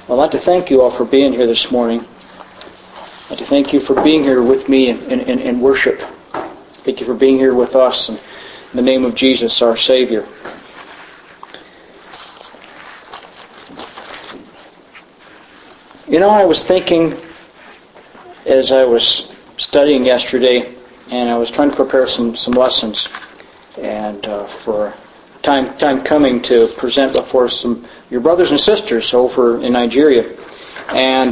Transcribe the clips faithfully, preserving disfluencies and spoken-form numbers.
I'd like to thank you all for being here this morning. I'd like to thank you for being here with me in, in, in worship. Thank you for being here with us in the name of Jesus, our Savior. You know, I was thinking as I was studying yesterday, and I was trying to prepare some, some lessons, and uh, for time time coming to present before some your brothers and sisters over in Nigeria, and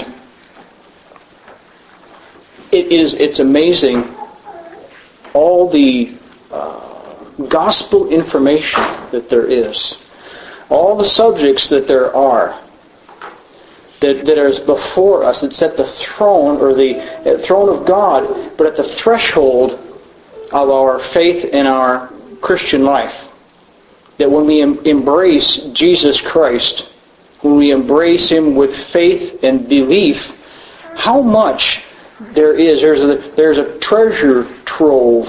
it is it's amazing all the uh, gospel information that there is, all the subjects that there are. That, that is before us. It's at the throne, or the uh, throne of God, but at the threshold of our faith and our Christian life. That when we em- embrace Jesus Christ, when we embrace Him with faith and belief, how much there is. There's a, there's a treasure trove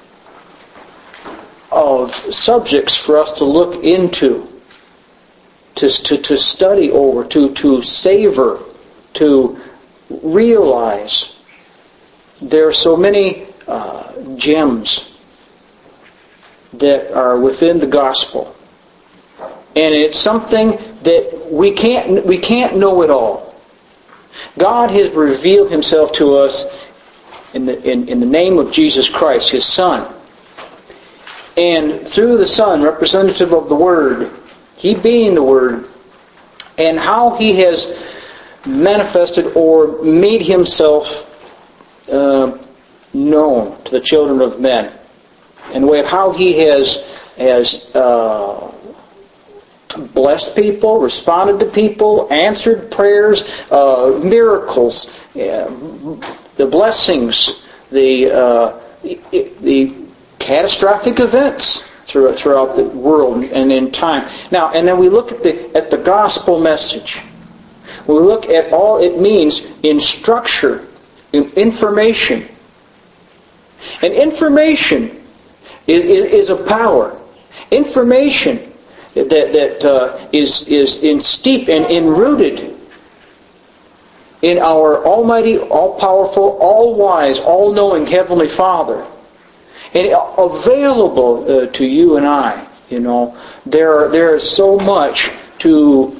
of subjects for us to look into. To, to, to study over, to, to savor, to realize. There are so many uh, gems that are within the gospel. And it's something that we can't we can't know it all. God has revealed Himself to us in the in, in the name of Jesus Christ, His Son. And through the Son, representative of the Word, He being the Word, and how He has manifested or made Himself uh, known to the children of men, in the way of how He has has uh, blessed people, responded to people, answered prayers, uh, miracles, uh, the blessings, the, uh, the the catastrophic events throughout the world and in time. Now, and then we look at the at the gospel message. We look at all it means in structure, in information. And information is, is a power. Information that that uh, is is in steep and enrooted in our Almighty, all-powerful, all-wise, all-knowing Heavenly Father. And available uh, to you and I, you know, there there is so much to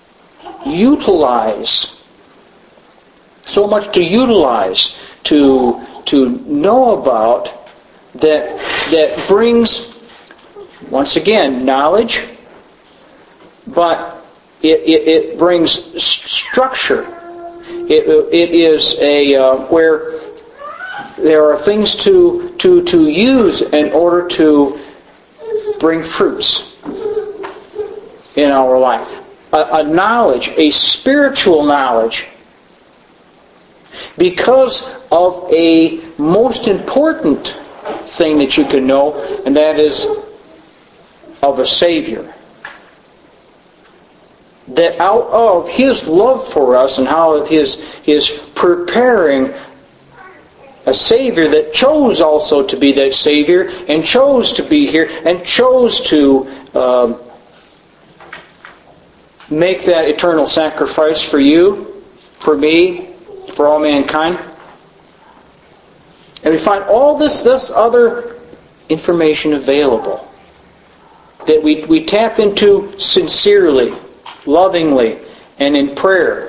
utilize, so much to utilize, to to know about that that brings, once again, knowledge, but it it, it brings structure. It it is a uh, where. There are things to, to, to use in order to bring fruits in our life. A, a knowledge, a spiritual knowledge, because of a most important thing that you can know, and that is of a Savior. That out of His love for us and how of His, His preparing a Savior that chose also to be that Savior, and chose to be here, and chose to um, make that eternal sacrifice for you, for me, for all mankind. And we find all this, this other information available that we, we tap into sincerely, lovingly, and in prayer.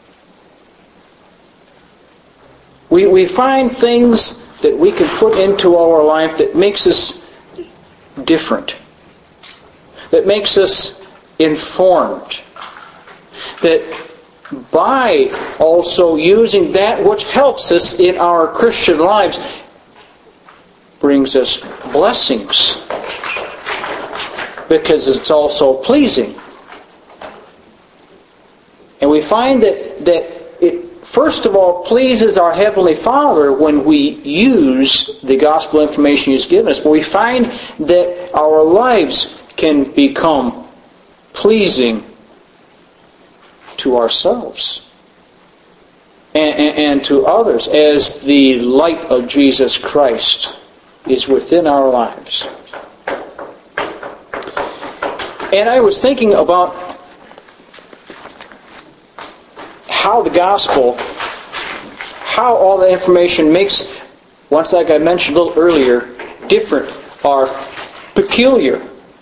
We we find things that we can put into our life that makes us different, that makes us informed, that by also using that which helps us in our Christian lives brings us blessings, because it's also pleasing. And we find that that it first of all pleases our Heavenly Father when we use the gospel information He's given us. But we find that our lives can become pleasing to ourselves and, and, and to others as the light of Jesus Christ is within our lives. And I was thinking about how the gospel, how all the information makes, once like I mentioned a little earlier, different or peculiar.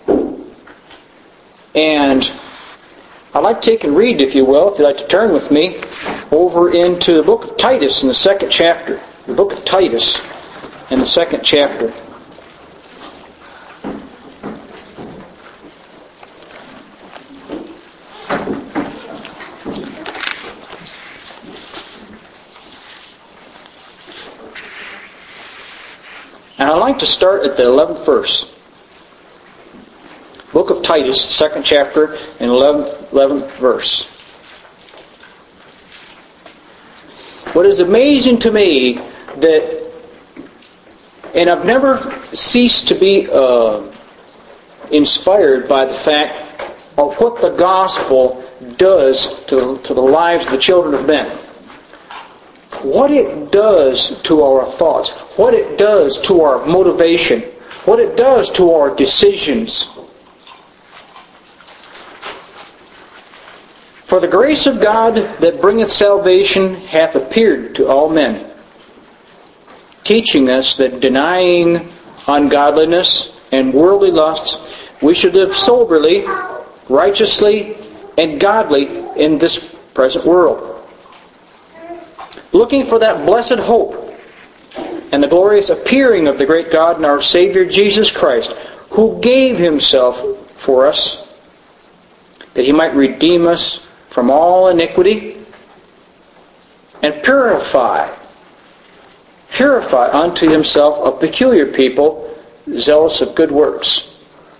And I'd like to take and read, if you will, if you'd like to turn with me, over into the book of Titus in the second chapter. The book of Titus in the second chapter. And I'd like to start at the eleventh verse. Book of Titus, second chapter, and eleventh, eleventh verse. What is amazing to me that, and I've never ceased to be uh, inspired by the fact of what the gospel does to, to the lives of the children of men. What it does to our thoughts, what it does to our motivation, what it does to our decisions. For the grace of God that bringeth salvation hath appeared to all men, teaching us that denying ungodliness and worldly lusts, we should live soberly, righteously, and godly in this present world, looking for that blessed hope and the glorious appearing of the great God and our Savior Jesus Christ, who gave Himself for us, that He might redeem us from all iniquity and purify, purify unto Himself a peculiar people, zealous of good works.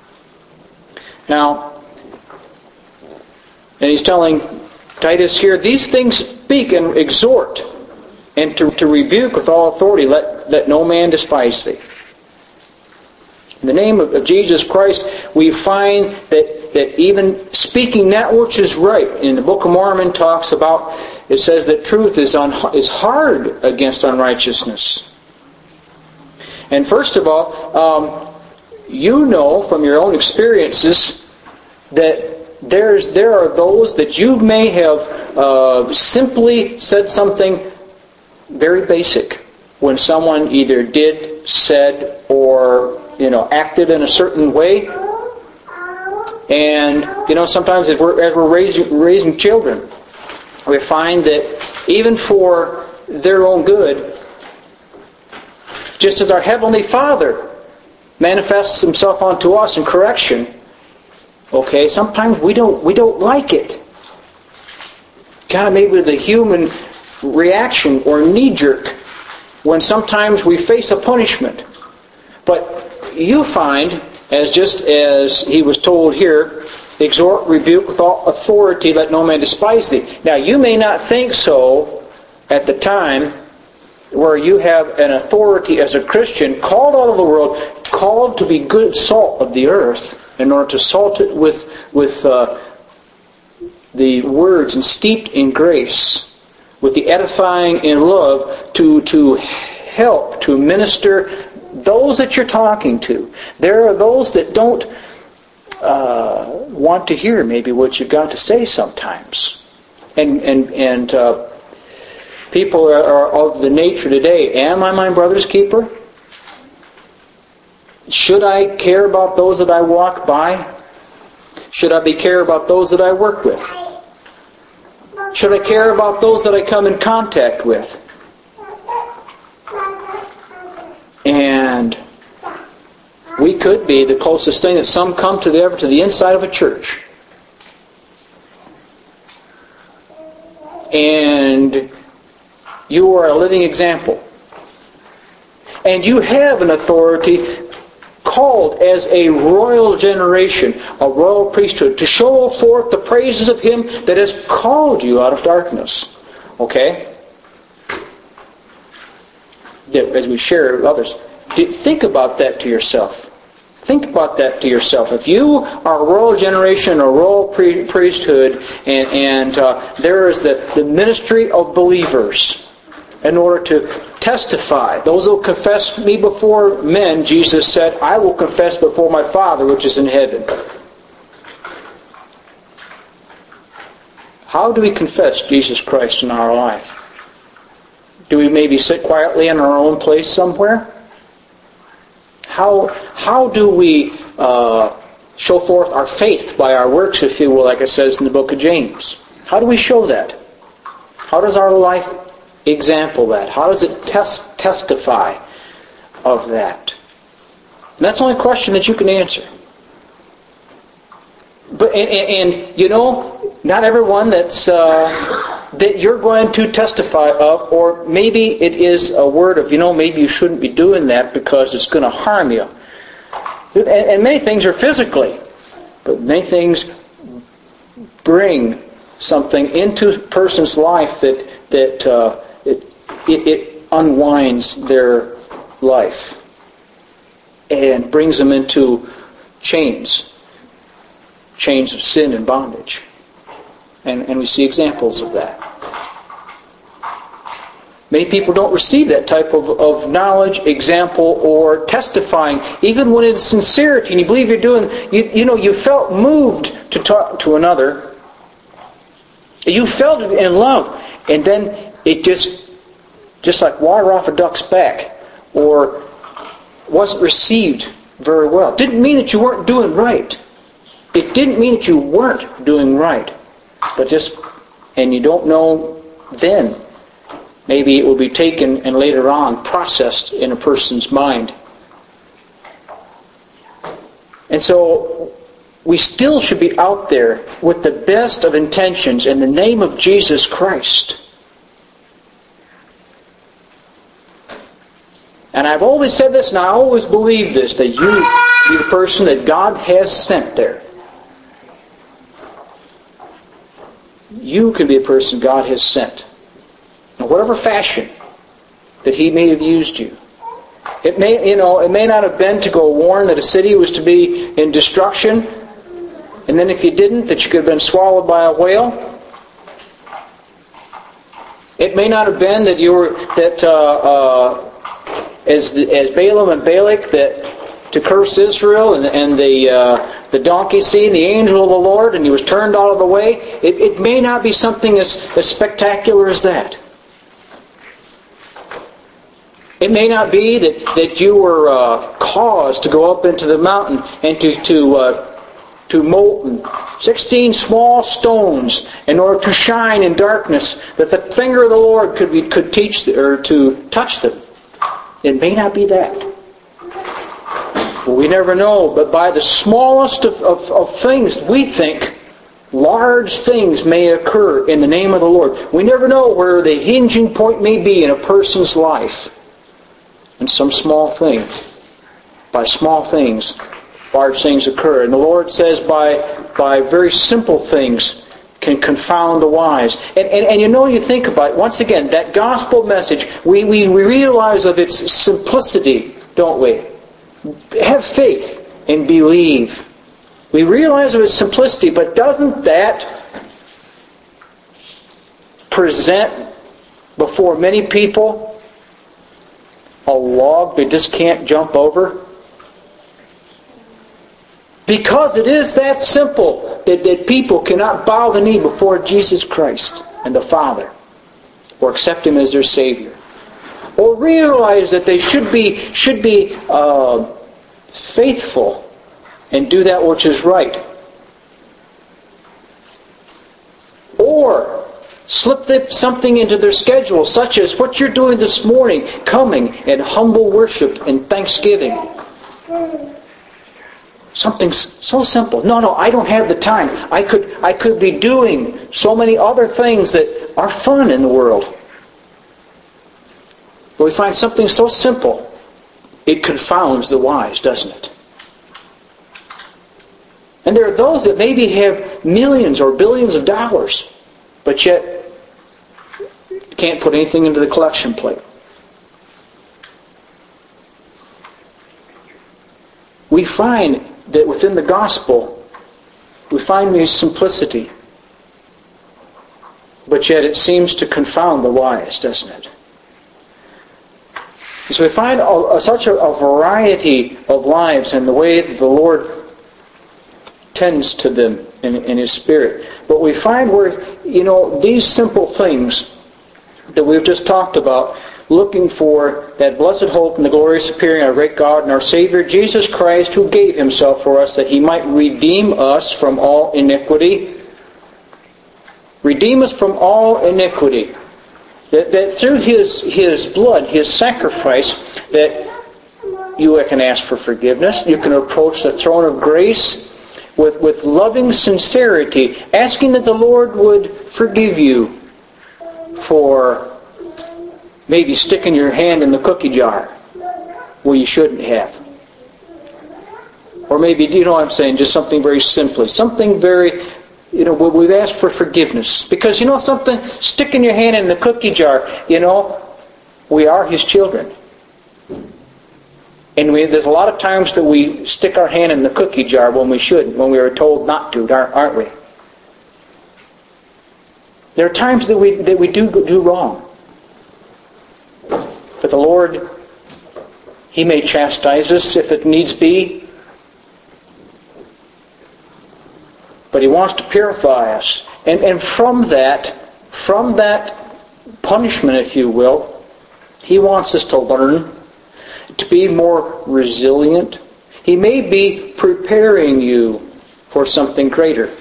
Now, and he's telling Titus here, these things speak and exhort, and to, to rebuke with all authority, let, let no man despise thee. In the name of, of Jesus Christ, we find that, that even speaking that which is right, in the Book of Mormon talks about, it says that truth is, un, is hard against unrighteousness. And first of all, um, you know from your own experiences that there's there are those that you may have uh, simply said something very basic when someone either did, said, or you know acted in a certain way. And you know sometimes as we're, as we're raising, raising children, we find that even for their own good, just as our Heavenly Father manifests Himself unto us in correction, okay, sometimes we don't we don't like it. Kind of maybe the human reaction or knee-jerk when sometimes we face a punishment. But you find, as just as he was told here, exhort, rebuke with all authority, let no man despise thee. Now you may not think so at the time where you have an authority as a Christian called out of the world, called to be good salt of the earth, in order to salt it with with uh, the words and steeped in grace, with the edifying in love, to to help, to minister those that you're talking to. There are those that don't uh, want to hear maybe what you've got to say sometimes, and and and uh, people are, are of the nature today. Am I my brother's keeper? Should I care about those that I walk by? Should I be care about those that I work with? Should I care about those that I come in contact with? And we could be the closest thing that some come to the, ever to the inside of a church. And you are a living example. And you have an authority called as a royal generation, a royal priesthood, to show forth the praises of Him that has called you out of darkness. Okay? As we share with others, think about that to yourself. Think about that to yourself. If you are a royal generation, a royal pre- priesthood, and, and uh, there is the, the ministry of believers in order to testify. Those who confess me before men, Jesus said, I will confess before my Father which is in heaven. How do we confess Jesus Christ in our life? Do we maybe sit quietly in our own place somewhere? How, how do we uh, show forth our faith by our works, if you will, like it says in the book of James? How do we show that? How does our life example that? How does it tes- testify of that? And that's the only question that you can answer. But and, and, and you know, not everyone that's uh, that you're going to testify of, or maybe it is a word of, you know, maybe you shouldn't be doing that because it's going to harm you. And, and many things are physically, but many things bring something into a person's life that that uh, it, it it unwinds their life and brings them into chains. Chains of sin and bondage. And, and we see examples of that. Many people don't receive that type of, of knowledge, example, or testifying, even when it's sincerity and you believe you're doing, you, you know, you felt moved to talk to another. You felt it in love. And then it just, just like water off a duck's back, or wasn't received very well. Didn't mean that you weren't doing right. It didn't mean that you weren't doing right, but just, and you don't know then. Maybe it will be taken and later on processed in a person's mind. And so we still should be out there with the best of intentions in the name of Jesus Christ. And I've always said this, and I always believe this, that you be the person that God has sent there. You can be a person God has sent. In whatever fashion that He may have used you. It may, you know, it may not have been to go warn that a city was to be in destruction, and then if you didn't, that you could have been swallowed by a whale. It may not have been that you were that uh, uh, as as Balaam and Balak that to curse Israel and and the. Uh, The donkey seen the angel of the Lord and he was turned out of the way. It, it may not be something as, as spectacular as that. It may not be that, that you were uh, caused to go up into the mountain and to to uh, to molten sixteen small stones in order to shine in darkness, that the finger of the Lord could be, could teach or to touch them. It may not be that. Well, we never know, but by the smallest of, of, of things, we think large things may occur in the name of the Lord. We never know where the hinging point may be in a person's life. And some small thing, by small things, large things occur. And the Lord says by by very simple things can confound the wise. And, and, and you know, you think about it, once again, that gospel message, we, we, we realize of its simplicity, don't we? Have faith and believe. We realize of its simplicity, but doesn't that present before many people a log they just can't jump over? Because it is that simple that, that people cannot bow the knee before Jesus Christ and the Father or accept Him as their Savior. Or realize that they should be should be uh, faithful and do that which is right. Or slip something into their schedule, such as what you're doing this morning, coming in humble worship and thanksgiving. Something so simple. No, no, I don't have the time. I could I could be doing so many other things that are fun in the world. But we find something so simple, it confounds the wise, doesn't it? And there are those that maybe have millions or billions of dollars, but yet can't put anything into the collection plate. We find that within the gospel, we find the simplicity, but yet it seems to confound the wise, doesn't it? So we find a, a, such a, a variety of lives and the way that the Lord attends to them in, in His Spirit. But we find where, you know, these simple things that we've just talked about, looking for that blessed hope and the glorious appearing of our great God and our Savior, Jesus Christ, who gave Himself for us that He might redeem us from all iniquity. Redeem us from all iniquity. That, that through His, His blood, His sacrifice, that you can ask for forgiveness. You can approach the throne of grace with, with loving sincerity, asking that the Lord would forgive you for maybe sticking your hand in the cookie jar where you shouldn't have. Or maybe, you know what I'm saying, just something very simply. Something very, you know, we've asked for forgiveness. Because, you know something, sticking your hand in the cookie jar, you know, we are His children. And we, there's a lot of times that we stick our hand in the cookie jar when we shouldn't, when we were told not to, aren't we? There are times that we that we do do wrong. But the Lord, He may chastise us if it needs be. But He wants to purify us. And, and from that, from that punishment, if you will, He wants us to learn, to be more resilient. He may be preparing you for something greater.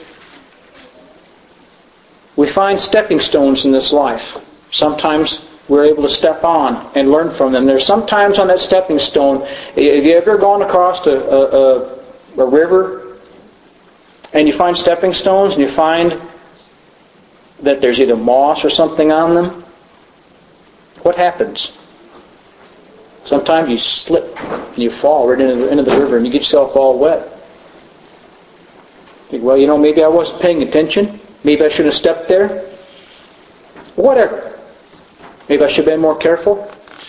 We find stepping stones in this life. Sometimes we're able to step on and learn from them. There's sometimes on that stepping stone, have you ever gone across a, a, a river and you find stepping stones and you find that there's either moss or something on them? What happens? Sometimes you slip and you fall right into the, into the river and you get yourself all wet. You think, well, you know, maybe I wasn't paying attention. Maybe I should have stepped there. Whatever. Maybe I should have been more careful.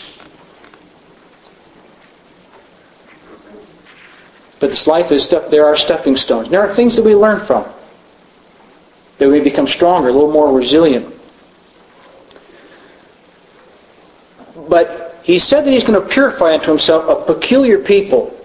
But this life is step. There are stepping stones. There are things that we learn from. That we become stronger, a little more resilient. But He said that He's going to purify unto Himself a peculiar people.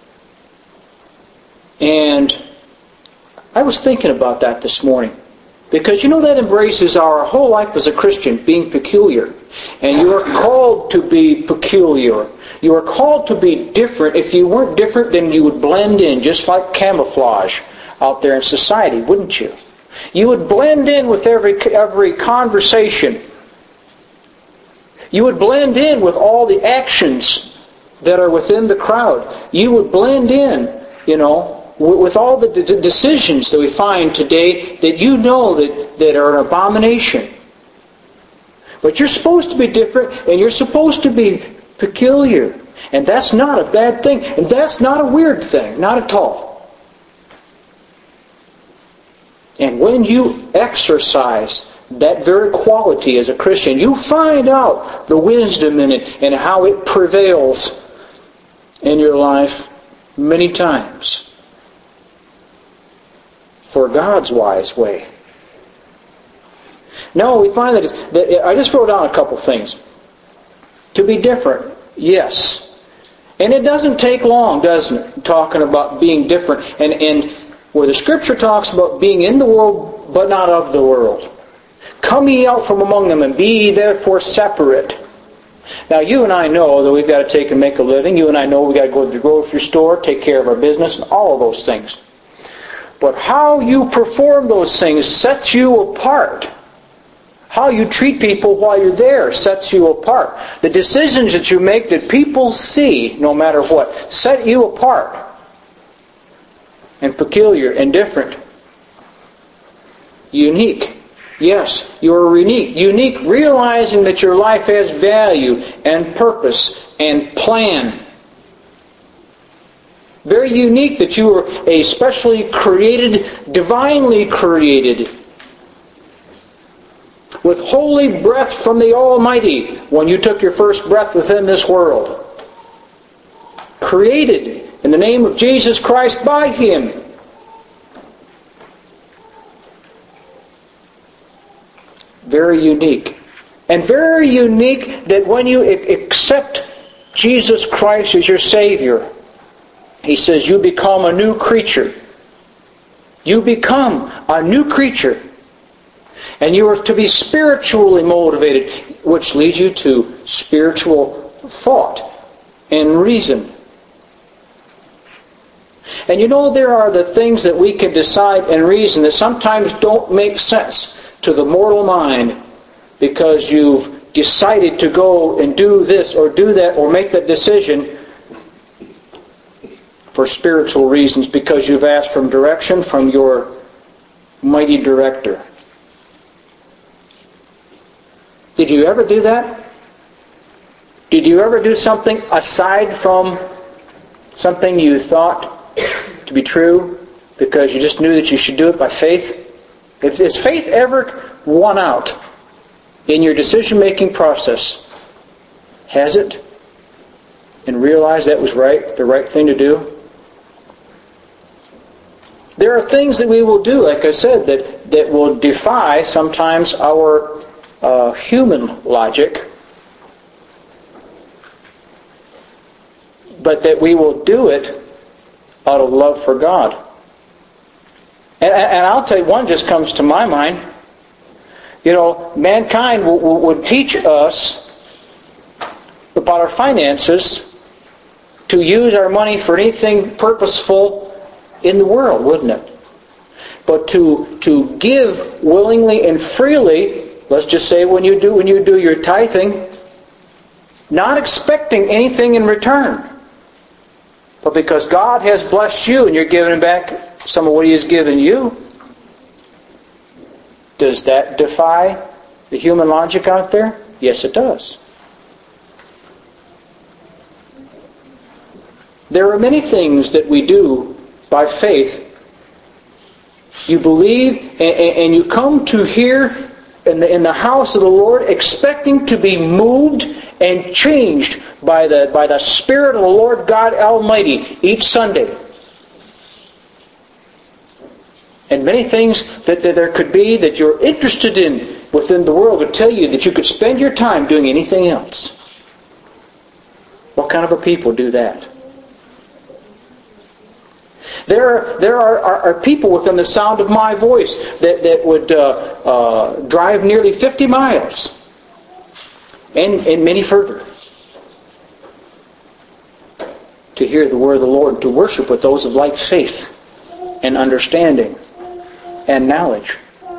And I was thinking about that this morning. Because you know that embraces our whole life as a Christian, being peculiar. And you are called to be peculiar. You are called to be different. If you weren't different, then you would blend in, just like camouflage out there in society, wouldn't you? You would blend in with every every conversation. You would blend in with all the actions that are within the crowd. You would blend in, you know, with all the d- decisions that we find today that you know that, that are an abomination. But you're supposed to be different, and you're supposed to be peculiar. And that's not a bad thing. And that's not a weird thing. Not at all. And when you exercise that very quality as a Christian, you find out the wisdom in it and how it prevails in your life many times. For God's wise way. No, we find that, it's, that I just wrote down a couple things. To be different, yes. And it doesn't take long, doesn't it, talking about being different. And, and where the Scripture talks about being in the world, but not of the world. Come ye out from among them, and be ye therefore separate. Now, you and I know that we've got to take and make a living. You and I know we've got to go to the grocery store, take care of our business, and all of those things. But how you perform those things sets you apart. How you treat people while you're there sets you apart. The decisions that you make that people see, no matter what, set you apart. And peculiar and different. Unique. Yes, you're unique. Unique, realizing that your life has value and purpose and plan. Very unique that you were a specially created, divinely created, with holy breath from the Almighty when you took your first breath within this world. Created in the name of Jesus Christ by Him. Very unique. And very unique that when you accept Jesus Christ as your Savior, He says you become a new creature. You become a new creature. And you are to be spiritually motivated, which leads you to spiritual thought and reason. And you know, there are the things that we can decide and reason that sometimes don't make sense to the mortal mind, because you've decided to go and do this or do that or make that decision for spiritual reasons, because you've asked for direction from your mighty director. Did you ever do that? Did you ever do something aside from something you thought to be true because you just knew that you should do it by faith? If, has faith ever won out in your decision-making process? Has it? And realized that was right, the right thing to do? There are things that we will do, like I said, that, that will defy sometimes our uh, human logic, but that we will do it out of love for God. And, and I'll tell you, one just comes to my mind. You know, mankind w- w- would teach us about our finances to use our money for anything purposeful in the world, wouldn't it? But to to give willingly and freely, let's just say when you do when you do your tithing, not expecting anything in return, but because God has blessed you and you're giving back some of what He has given you. Does that defy the human logic out there? Yes, it does. There are many things that we do by faith. You believe and, and you come to here in the, in the house of the Lord expecting to be moved and changed by the, by the Spirit of the Lord God Almighty each Sunday. And many things that, that there could be that you're interested in within the world would tell you that you could spend your time doing anything else. What kind of a people do that? There are, there are, are, are people within the sound of my voice that, that would uh, uh, drive nearly fifty miles and, and many further to hear the word of the Lord, to worship with those of like faith and understanding and knowledge.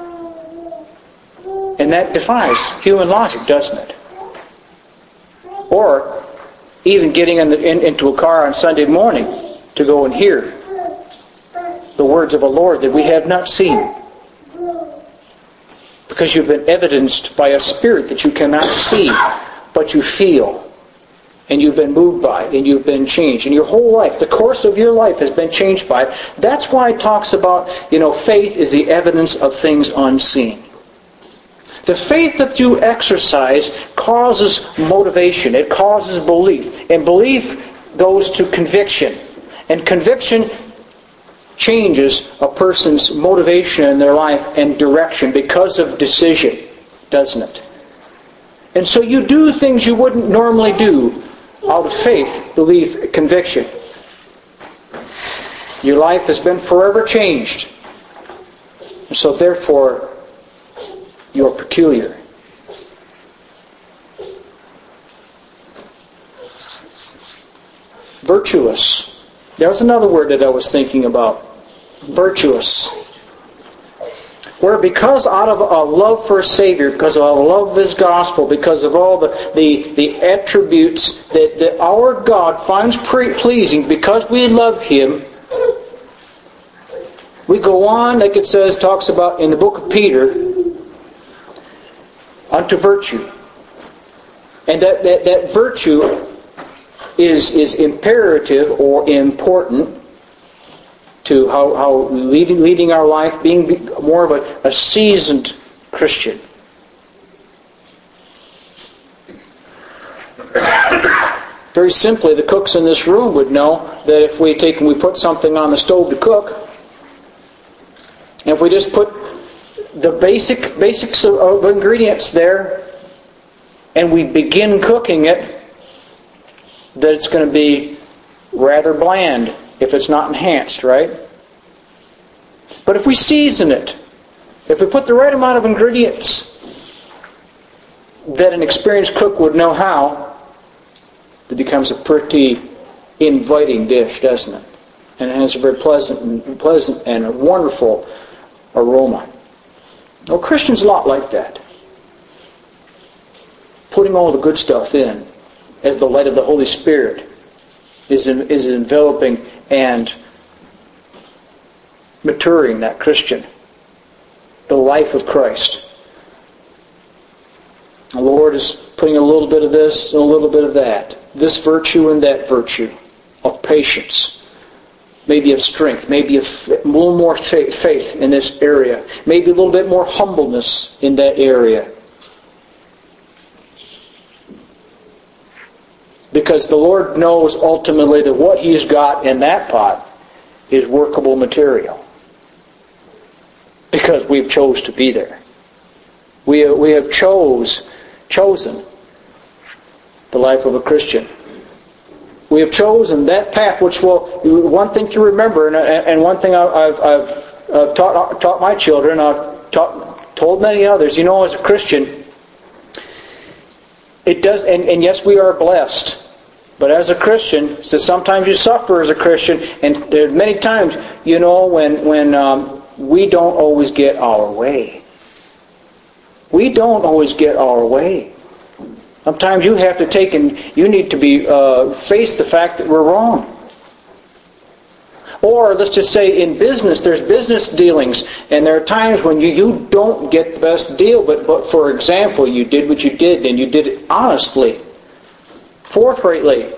And that defies human logic, doesn't it? Or even getting in the, in, into a car on Sunday morning to go and hear the words of a Lord that we have not seen, because you've been evidenced by a spirit that you cannot see, but you feel, and you've been moved by, and you've been changed, and your whole life, the course of your life has been changed by it. That's why it talks about, you know, faith is the evidence of things unseen. The faith that you exercise causes motivation. It causes belief. And belief goes to conviction. And conviction changes a person's motivation in their life and direction because of decision, doesn't it? And so you do things you wouldn't normally do out of faith, belief, conviction. Your life has been forever changed. And so therefore, you're peculiar. Virtuous. There's another word that I was thinking about. Virtuous. Where because out of a love for a Savior, because of a love of His gospel, because of all the, the, the attributes that, that our God finds pre- pleasing, because we love Him, we go on, like it says, talks about in the book of Peter, unto virtue. And that, that, that virtue is, is imperative or important to how, how leading, leading our life, being more of a, a seasoned Christian. Very simply, the cooks in this room would know that if we take and we put something on the stove to cook, and if we just put the basic basics of, of ingredients there, and we begin cooking it, that it's going to be rather bland if it's not enhanced, right? But if we season it, if we put the right amount of ingredients that an experienced cook would know how, it becomes a pretty inviting dish, doesn't it? And it has a very pleasant and pleasant and a wonderful aroma. Well, Christian's a lot like that. Putting all the good stuff in as the light of the Holy Spirit is in, is enveloping and maturing that Christian. The life of Christ. The Lord is putting a little bit of this and a little bit of that. This virtue and that virtue of patience. Maybe of strength. Maybe of a little more faith in this area. Maybe a little bit more humbleness in that area. Because the Lord knows ultimately that what He's got in that pot is workable material. Because we've chose to be there. We we have chose chosen the life of a Christian. We have chosen that path, which will, one thing to remember, and, and one thing I've, I've, I've taught, taught my children, I've taught, told many others, you know, as a Christian, it does, and, and yes, we are blessed, but as a Christian, so sometimes you suffer as a Christian, and there are many times, you know, when, when um, we don't always get our way. We don't always get our way. Sometimes you have to take and you need to be uh, face the fact that we're wrong. Or let's just say in business, there's business dealings, and there are times when you, you don't get the best deal, but, but for example, you did what you did, and you did it honestly, forthrightly,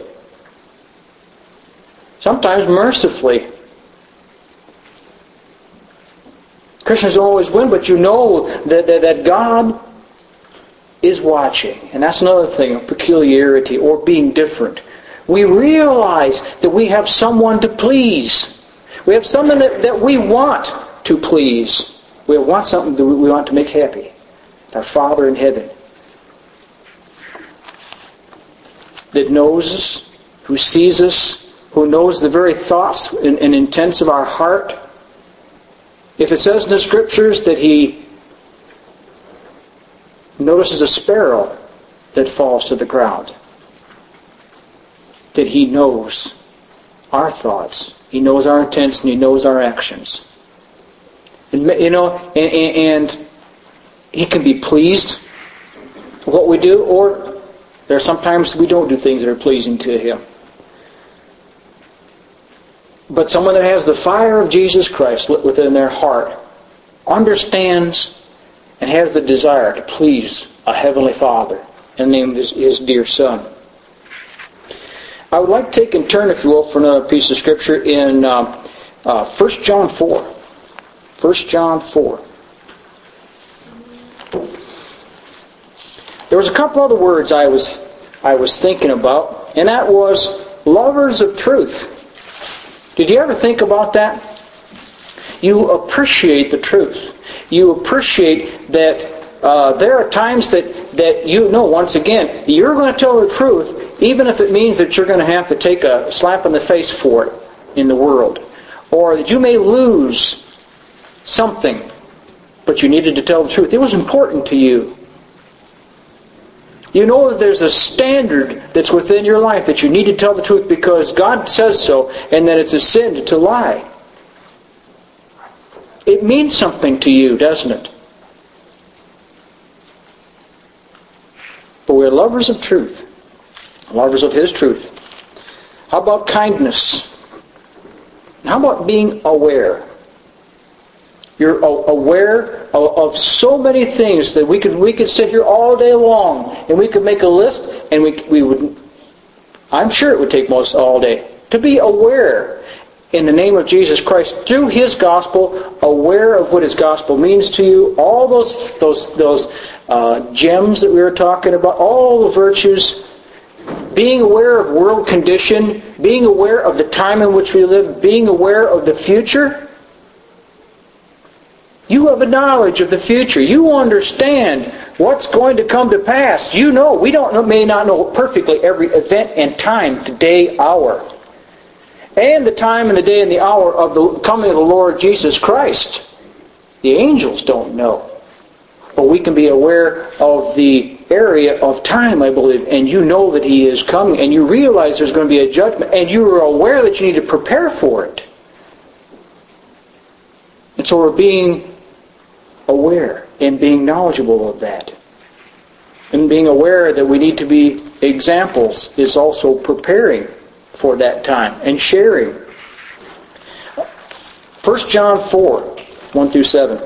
sometimes mercifully. Christians don't always win, but you know that, that, that God is watching. And that's another thing, a peculiarity or being different. We realize that we have someone to please. We have someone that, that we want to please. We want something that we want to make happy. Our Father in heaven. That knows us, who sees us, who knows the very thoughts and, and intents of our heart. If it says in the Scriptures that He notices a sparrow that falls to the ground, that He knows our thoughts, He knows our intents, and He knows our actions. And, you know, and, and He can be pleased with what we do, or there are sometimes we don't do things that are pleasing to Him. But someone that has the fire of Jesus Christ lit within their heart understands and has the desire to please a Heavenly Father in the name of His, His dear Son. I would like to take and turn, if you will, for another piece of Scripture in uh, uh, First John four. First John four. There was a couple other words I was I was thinking about, and that was lovers of truth. Did you ever think about that? You appreciate the truth. You appreciate that uh, there are times that, that you know, once again, you're going to tell the truth, even if it means that you're going to have to take a slap in the face for it in the world. Or that you may lose something, but you needed to tell the truth. It was important to you. You know that there's a standard that's within your life that you need to tell the truth because God says so, and that it's a sin to lie. It means something to you, doesn't it? But we're lovers of truth. Lovers of His truth. How about kindness? How about being aware? You're aware of, of so many things that we could we could sit here all day long and we could make a list and we we would. I'm sure it would take most all day to be aware in the name of Jesus Christ through His gospel, aware of what His gospel means to you. All those those those uh, gems that we were talking about, all the virtues. Being aware of world condition, being aware of the time in which we live, being aware of the future. You have a knowledge of the future. You understand what's going to come to pass. You know, we don't know, may not know perfectly every event and time, day, hour. and the time and the day and the hour of the coming of the Lord Jesus Christ. The angels don't know. But we can be aware of the area of time, I believe, and you know that He is coming, and you realize there's going to be a judgment, and you are aware that you need to prepare for it. And so we're being aware and being knowledgeable of that. And being aware that we need to be examples is also preparing for that time and sharing. First John four, one through seven.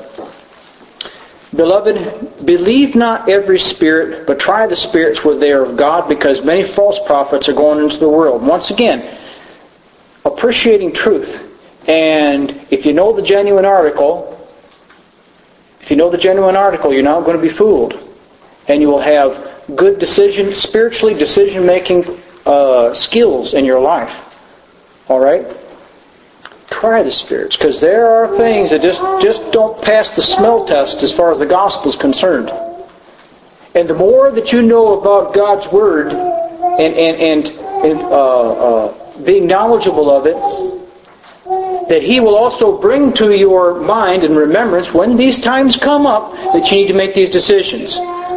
Beloved, believe not every spirit, but try the spirits whether they are of God, because many false prophets are going into the world. Once again, appreciating truth. And if you know the genuine article, if you know the genuine article, you're not going to be fooled. And you will have good decision, spiritually decision-making uh, skills in your life. All right? Try the spirits, because there are things that just, just don't pass the smell test as far as the gospel is concerned. And the more that you know about God's Word and, and, and, and uh, uh, being knowledgeable of it, that He will also bring to your mind and remembrance when these times come up that you need to make these decisions.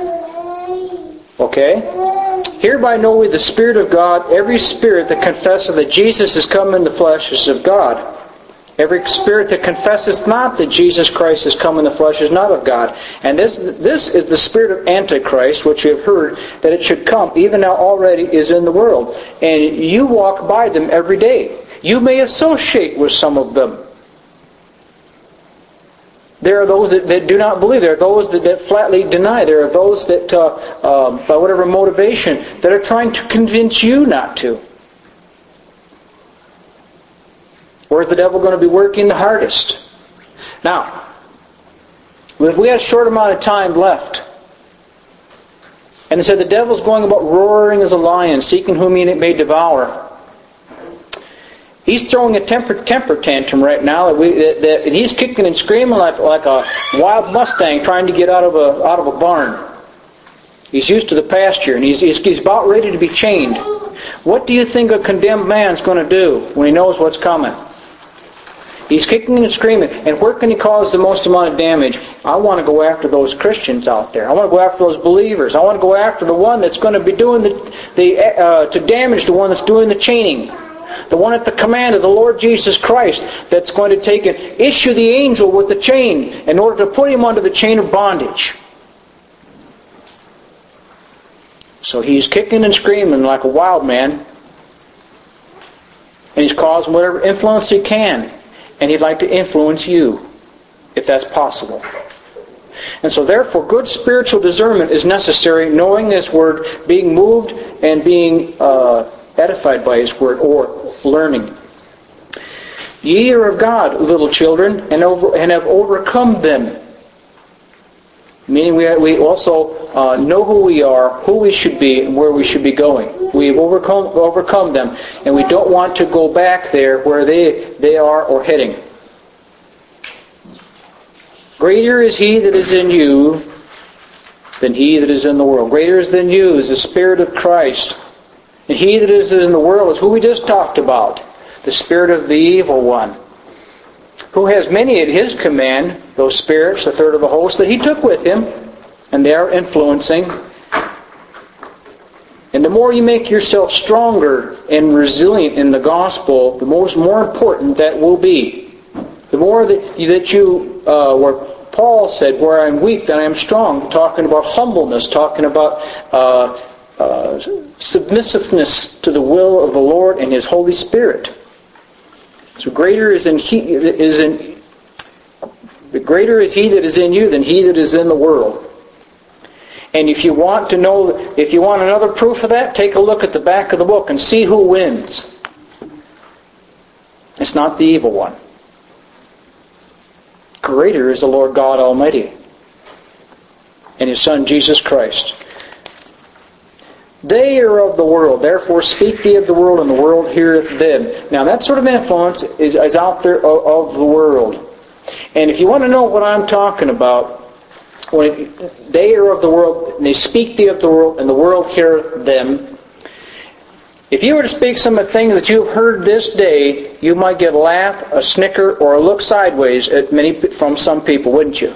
Okay? Hereby know we the Spirit of God. Every spirit that confesseth that Jesus is come in the flesh is of God. Every spirit that confesseth not that Jesus Christ is come in the flesh is not of God. And this this is the spirit of Antichrist, which you have heard that it should come, even now already is in the world. And you walk by them every day. You may associate with some of them. There are those that, that do not believe. There are those that, that flatly deny. There are those that, uh, uh, by whatever motivation, that are trying to convince you not to. Where's the devil going to be working the hardest? Now, if we had a short amount of time left, and it said the devil's going about roaring as a lion, seeking whom he may devour. He's throwing a temper, temper tantrum right now, that we, that, that, and he's kicking and screaming like, like a wild Mustang trying to get out of a out of a barn. He's used to the pasture, and he's, he's, he's about ready to be chained. What do you think a condemned man's going to do when he knows what's coming? He's kicking and screaming. And where can he cause the most amount of damage? I want to go after those Christians out there. I want to go after those believers. I want to go after the one that's going to be doing the, the uh, to damage the one that's doing the chaining. The one at the command of the Lord Jesus Christ that's going to take and issue the angel with the chain in order to put him under the chain of bondage. So he's kicking and screaming like a wild man. And he's causing whatever influence he can. And he'd like to influence you, if that's possible. And so therefore, good spiritual discernment is necessary, knowing His Word, being moved and being uh, edified by His Word, or learning. Ye are of God, little children, and, over, and have overcome them. Meaning we, we also uh, know who we are, who we should be, and where we should be going. We have overcome, overcome them, and we don't want to go back there where they, they are or heading. Greater is He that is in you than he that is in the world. Greater is than you is the Spirit of Christ. And he that is in the world is who we just talked about, the spirit of the evil one, who has many at his command, those spirits, a third of the host, that he took with him, and they are influencing. And the more you make yourself stronger and resilient in the gospel, the most more important that will be. The more that you, that you uh, where Paul said, where I'm weak, then I am strong, talking about humbleness, talking about uh, uh, submissiveness to the will of the Lord and His Holy Spirit. So greater is in he is in the greater is He that is in you than he that is in the world. And if you want to know, if you want another proof of that, take a look at the back of the book and see who wins. It's not the evil one. Greater is the Lord God Almighty and His Son Jesus Christ. They are of the world, therefore speak ye of the world, and the world heareth them. Now that sort of influence is, is out there of, of the world. And if you want to know what I'm talking about, when they are of the world, and they speak thee of the world, and the world heareth them, If you were to speak some of the things that you've heard this day, you might get a laugh, a snicker, or a look sideways at many from some people, wouldn't you?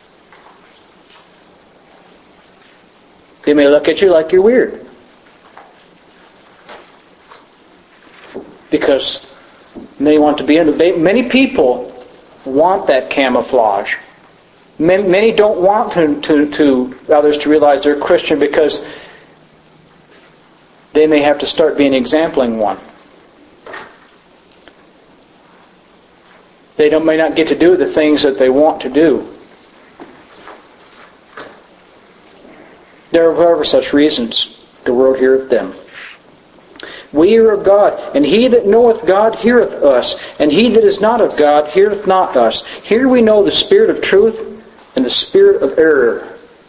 They may look at you like you're weird. Because they want to be in the... Many people want that camouflage. Many, many don't want to, to, to others to realize they're Christian because they may have to start being exempling one. They don't, may not get to do the things that they want to do. There are however such reasons, the world heareth them. We are of God, and he that knoweth God heareth us, and he that is not of God heareth not us. Here we know the spirit of truth and the spirit of error.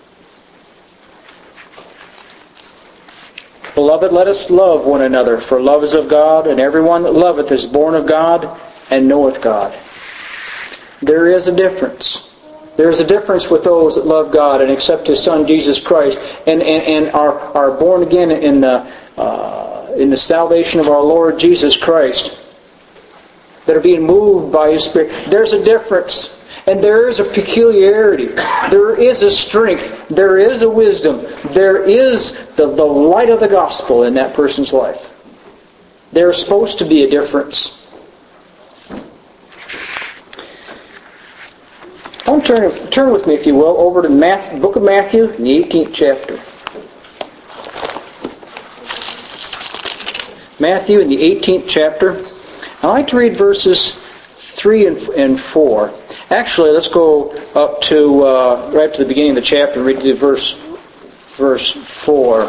Beloved, let us love one another, for love is of God, and everyone that loveth is born of God and knoweth God. There is a difference. There is a difference with those that love God and accept His Son Jesus Christ and, and, and are, are born again in the, uh, in the salvation of our Lord Jesus Christ, that are being moved by His Spirit. There's a difference. And there is a peculiarity. There is a strength. There is a wisdom. There is the, the light of the gospel in that person's life. There's supposed to be a difference. I'll turn, turn with me, if you will, over to the Matthew, book of Matthew, in the eighteenth chapter. Matthew in the eighteenth chapter. I like to read verses three and, and four. Actually, let's go up to uh, right to the beginning of the chapter and read to verse verse four.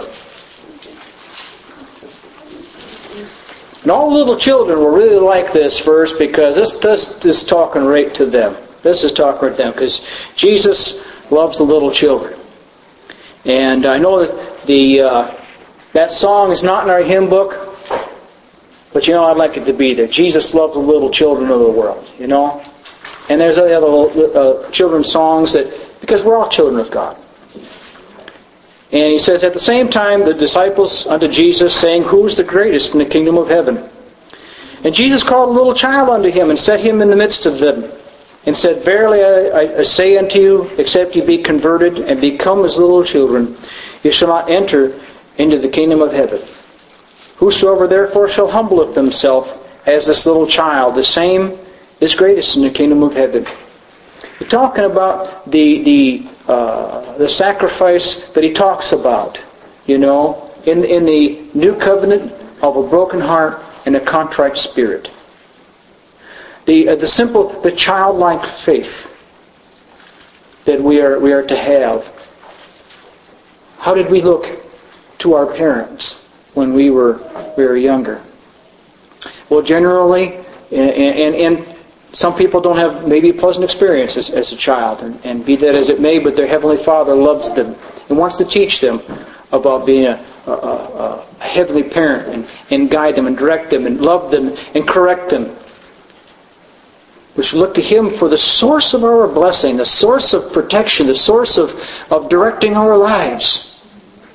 And all the little children will really like this verse because this, this is talking right to them. This is talking right to them because Jesus loves the little children. And I know that the uh, that song is not in our hymn book, but you know I'd like it to be there. Jesus loves the little children of the world. You know. And there's other uh, children's songs that, because we're all children of God. And he says, at the same time, the disciples unto Jesus, saying, who is the greatest in the kingdom of heaven? And Jesus called a little child unto him, and set him in the midst of them, and said, verily I, I say unto you, except ye be converted, and become as little children, ye shall not enter into the kingdom of heaven. Whosoever therefore shall humble himself as this little child, the same is greatest in the kingdom of heaven. We're talking about the the uh, the sacrifice that he talks about, you know, in in the new covenant of a broken heart and a contrite spirit. The uh, the simple, the childlike faith that we are we are to have. How did we look to our parents when we were we were younger? Well, generally, and and. and some people don't have maybe pleasant experiences as a child, and, and be that as it may, but their Heavenly Father loves them and wants to teach them about being a, a, a, a heavenly parent and, and guide them and direct them and love them and correct them. We should look to Him for the source of our blessing, the source of protection, the source of, of directing our lives.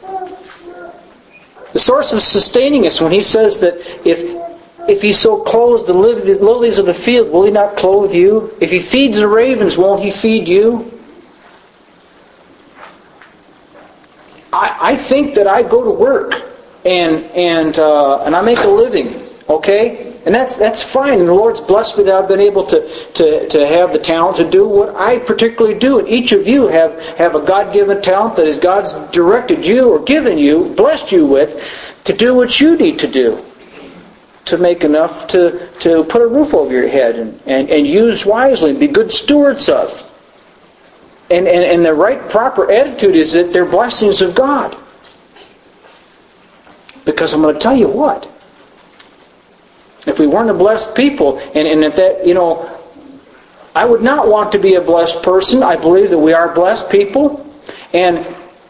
The source of sustaining us when He says that if If He so clothes the lilies of the field, will He not clothe you? If He feeds the ravens, won't He feed you? I, I think that I go to work and and uh, and I make a living, okay? And that's that's fine. And the Lord's blessed me that I've been able to, to, to have the talent to do what I particularly do. And each of you have, have a God-given talent that is God's directed you or given you, blessed you with, to do what you need to do. To make enough to, to put a roof over your head and, and, and use wisely and be good stewards of. And, and, and the right proper attitude is that they're blessings of God. Because I'm going to tell you what. If we weren't a blessed people, and, and if that, you know, I would not want to be a blessed person. I believe that we are blessed people. And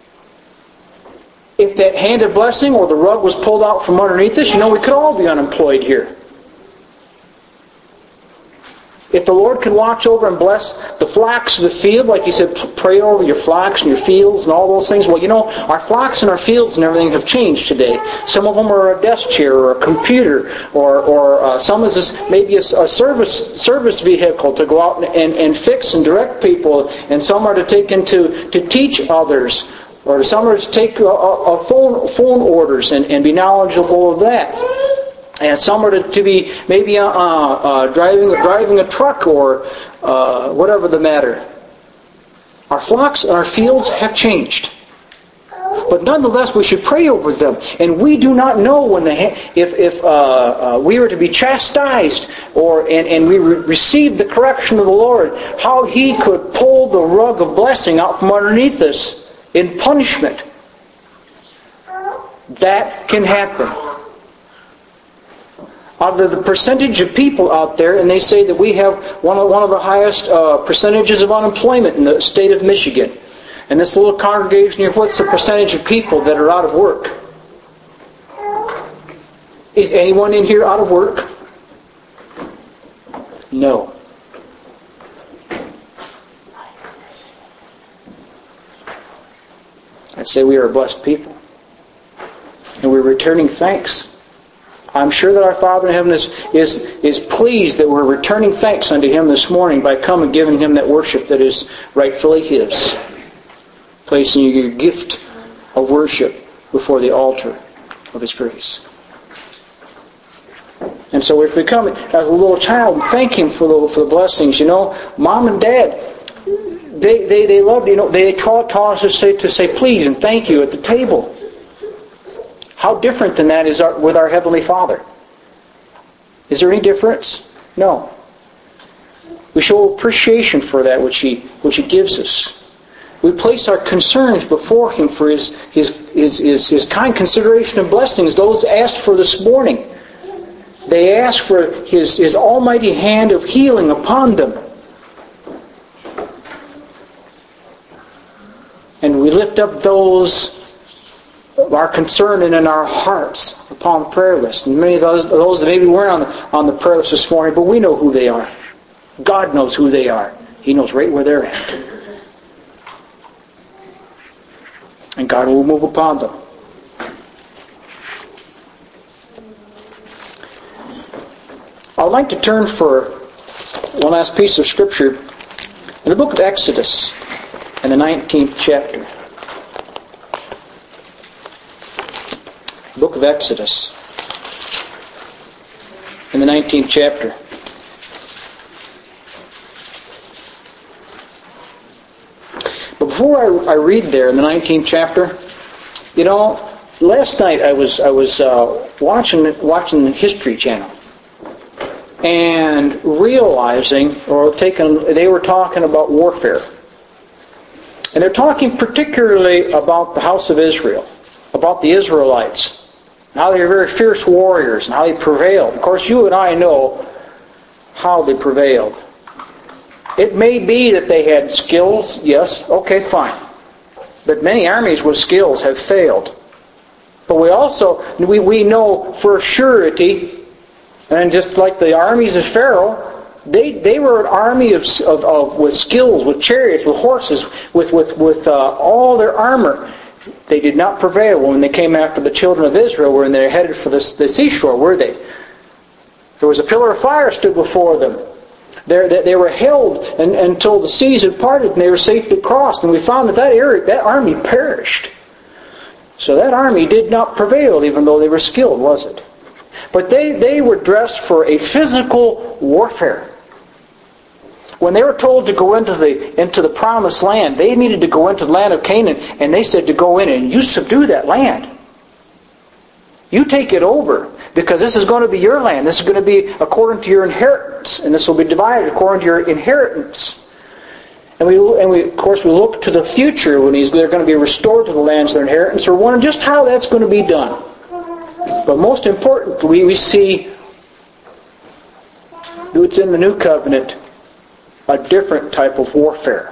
if that hand of blessing or the rug was pulled out from underneath us, you know, we could all be unemployed here. If the Lord can watch over and bless the flocks of the field, like He said, pray over your flocks and your fields and all those things. Well, you know, our flocks and our fields and everything have changed today. Some of them are a desk chair or a computer, or or uh, some is this, maybe a, a service service vehicle to go out and, and, and fix and direct people, and some are to take into to teach others, or some are to take a, a phone phone orders and, and be knowledgeable of that. And some are to, to be maybe uh, uh, driving driving a truck or uh, whatever the matter. Our flocks and our fields have changed, but nonetheless we should pray over them. And we do not know when the if if uh, uh, we were to be chastised or and, and we re- received the correction of the Lord, how He could pull the rug of blessing out from underneath us in punishment. That can happen. Out of the percentage of people out there, and they say that we have one of, one of the highest uh, percentages of unemployment in the state of Michigan. And this little congregation here, what's the percentage of people that are out of work? Is anyone in here out of work? No. I'd say we are a blessed people. And we're returning thanks. I'm sure that our Father in heaven is, is, is pleased that we're returning thanks unto Him this morning by coming and giving Him that worship that is rightfully His. Placing your gift of worship before the altar of His grace. And so if we come as a little child and thank Him for the, for the blessings, you know, Mom and Dad, they, they, they loved, you know, they taught, taught us to say, to say please and thank you at the table. How different than that is our, with our Heavenly Father? Is there any difference? No. We show appreciation for that which He which He gives us. We place our concerns before Him for His His His His, his kind consideration and blessings. Those asked for this morning. They ask for His His almighty hand of healing upon them. And we lift up those are concerned and in our hearts upon the prayer list. And many of those, those that maybe weren't on the, on the prayer list this morning, but we know who they are. God knows who they are. He knows right where they're at. And God will move upon them. I'd like to turn for one last piece of Scripture in the book of Exodus, in the nineteenth chapter. Book of Exodus, in the nineteenth chapter. But before I, I read there in the nineteenth chapter, you know, last night I was I was uh, watching watching the History Channel and realizing, or taking, they were talking about warfare, and they're talking particularly about the house of Israel, about the Israelites. How they are very fierce warriors and how they prevailed. Of course, you and I know how they prevailed. It may be that they had skills, yes, okay, fine. But many armies with skills have failed. But we also, we, we know for surety, and just like the armies of Pharaoh, they, they were an army of, of, of with skills, with chariots, with horses, with, with, with uh, all their armor. They did not prevail when they came after the children of Israel when they were headed for the, the seashore, were they? There was a pillar of fire stood before them. They, they were held and, until the seas had parted and they were safely crossed. And we found that that, area, that army perished. So that army did not prevail even though they were skilled, was it? But they, they were dressed for a physical warfare. When they were told to go into the into the promised land, they needed to go into the land of Canaan, and they said to go in and you subdue that land. You take it over, because this is going to be your land. This is going to be according to your inheritance, and this will be divided according to your inheritance. And we and we of course we look to the future when he's, they're going to be restored to the lands of their inheritance, or wondering just how that's going to be done. But most importantly, we see it's in the New Covenant, a different type of warfare.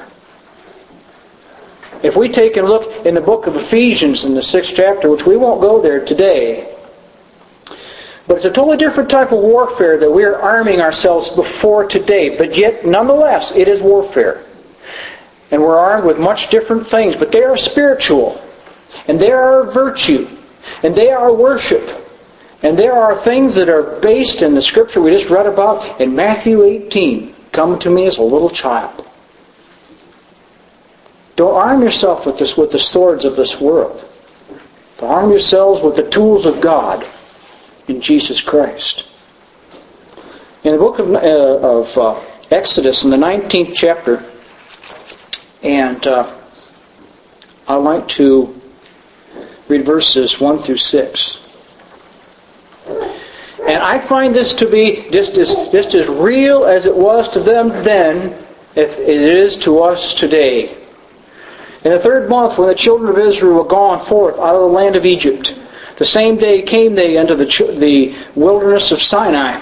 If we take a look in the book of Ephesians in the sixth chapter, which we won't go there today, But it's a totally different type of warfare that we're arming ourselves before today. But yet, nonetheless, it is warfare. And we're armed with much different things. But they are spiritual. And they are virtue. And they are worship. And there are things that are based in the Scripture we just read about in Matthew eighteen. Come to me as a little child. Don't arm yourself with this with the swords of this world. But arm yourselves with the tools of God in Jesus Christ. In the book of, uh, of uh, Exodus, in the nineteenth chapter, and uh, I'd like to read verses one through six. And I find this to be just as, just as real as it was to them then, if it is to us today. In the third month, when the children of Israel were gone forth out of the land of Egypt, the same day came they unto the, the wilderness of Sinai.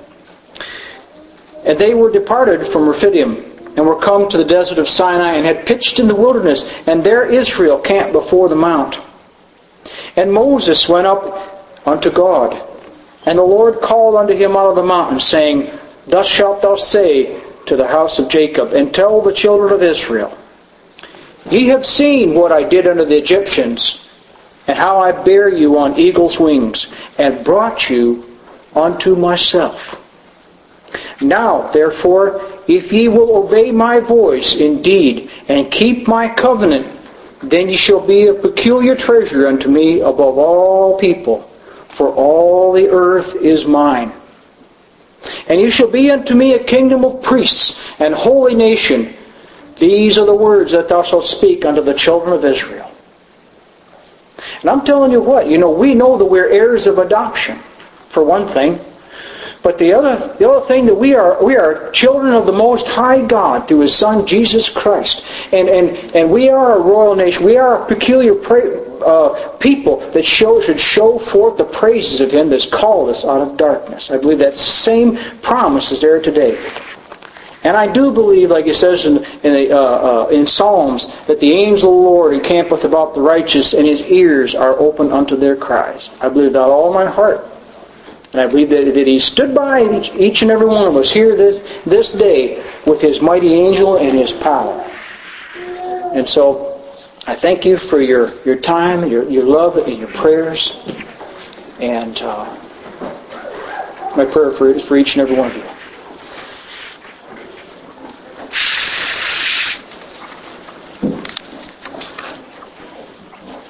And they were departed from Rephidim, and were come to the desert of Sinai, and had pitched in the wilderness, and there Israel camped before the mount. And Moses went up unto God, and the Lord called unto him out of the mountain, saying, Thus shalt thou say to the house of Jacob, and tell the children of Israel, Ye have seen what I did unto the Egyptians, and how I bare you on eagle's wings, and brought you unto myself. Now, therefore, if ye will obey my voice indeed, and keep my covenant, then ye shall be a peculiar treasure unto me above all people, for all the earth is mine. And you shall be unto me a kingdom of priests, and holy nation. These are the words that thou shalt speak unto the children of Israel. And I'm telling you what, you know, we know that we're heirs of adoption, for one thing. But the other the other thing that we are we are children of the Most High God through His Son Jesus Christ. And and, and we are a royal nation. We are a peculiar pra- uh, people that show should show forth the praises of Him that's called us out of darkness. I believe that same promise is there today. And I do believe, like it says in in, the, uh, uh, in Psalms, that the angel of the Lord encampeth about the righteous, and His ears are open unto their cries. I believe that all my heart. And I believe that, that He stood by each, each and every one of us here this, this day with His mighty angel and His power. And so, I thank you for your, your time, your, your love, and your prayers. And uh, my prayer for, for each and every one of you.